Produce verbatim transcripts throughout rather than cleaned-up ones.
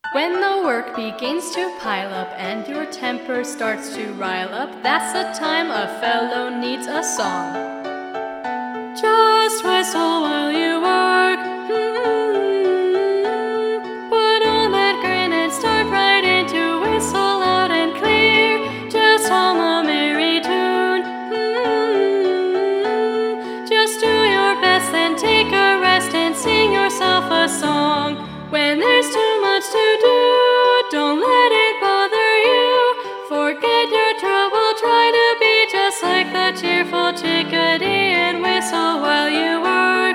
When the work begins to pile up and your temper starts to rile up, that's the time a fellow needs a song. Just whistle while you work. Mm-hmm. Put on that grin and start right into whistle loud and clear. Just hum a merry tune. Mm-hmm. Just do your best, then take a rest and sing yourself a song. When there's too much to do, don't let it bother you. Forget your trouble, try to be just like the cheerful chickadee and whistle while you work.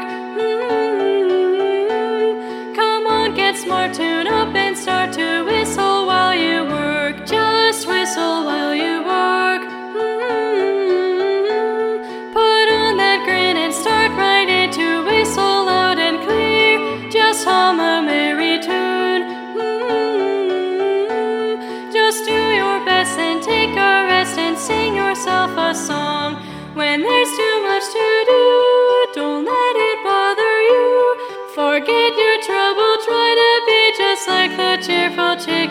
Mm-hmm. Come on, get smart, tune up and start to whistle while you work. Just whistle while you work. Mm-hmm. Put on that grin and start right into whistle loud and clear. Just hum a merry tune. Mm-hmm. Just do your best and take a rest and sing yourself a song. When there's too much to do, don't let it bother you. Forget your trouble, try to be just like the cheerful chick.